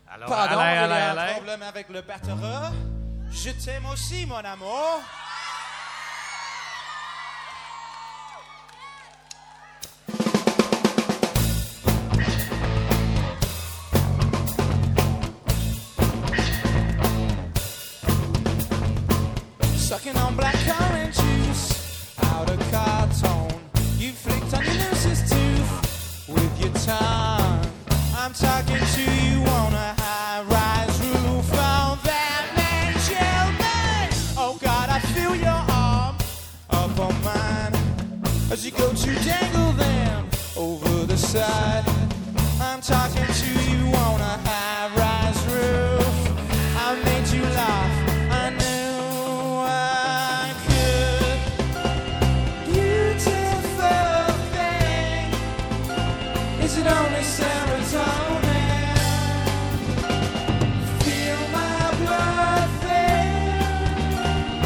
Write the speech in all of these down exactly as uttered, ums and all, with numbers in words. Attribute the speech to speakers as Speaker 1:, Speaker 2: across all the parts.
Speaker 1: Alors,
Speaker 2: Pardon,
Speaker 1: allez,
Speaker 2: il y a
Speaker 1: allez,
Speaker 2: un
Speaker 1: allez.
Speaker 2: problème avec le batteur. Je t'aime aussi, mon amour. Sucking on black currant juice out of carton. You flicked on your loosest tooth with your tongue. I'm talking to you on a high-rise roof. Oh, that man shall me. Oh God, I feel your arm up on mine as you go to dangle them over the side. I'm talking to you on a high-rise roof. I made you laugh. I knew I could. Beautiful thing. Is it only serotonin? Feel my blood thing.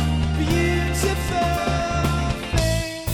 Speaker 2: Beautiful thing.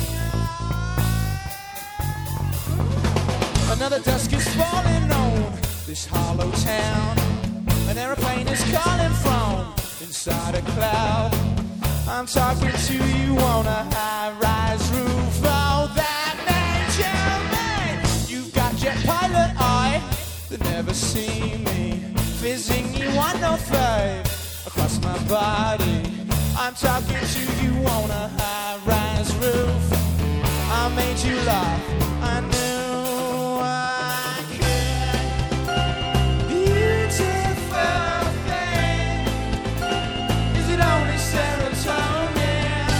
Speaker 2: Another dusk is falling on this hollow town. An aeroplane is calling from inside a cloud. I'm talking to you on a high-rise roof. Oh, that man, German. You've got jet pilot eye that never see me. Fizzing you one oh five across my body. I'm talking to you on a high-rise roof. I made you laugh. I knew I could. Beautiful thing. Is it only serotonin?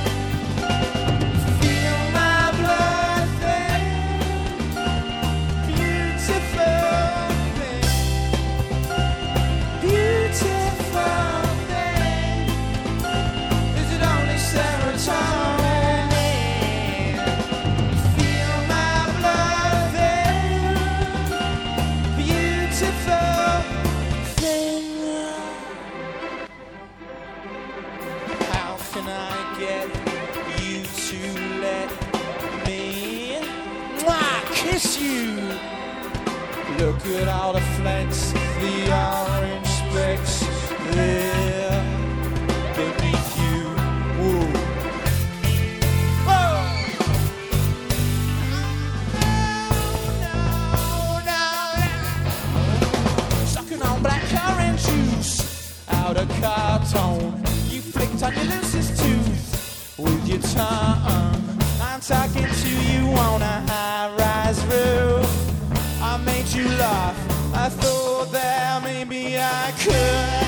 Speaker 2: Feel my blood thing. Beautiful thing. Beautiful thing. Is it only serotonin? Feel my blood thing. Beautiful thing. How can I get you to let me mwah, kiss you? Look at all the flecks, the orange specks there beneath you. Whoa. Whoa. No, no, no. Sucking on black currant juice out of carton. You flicked on your loosest tooth with your tongue. I'm talking to you on a high-rise roof. I made you laugh. I thought that maybe I could.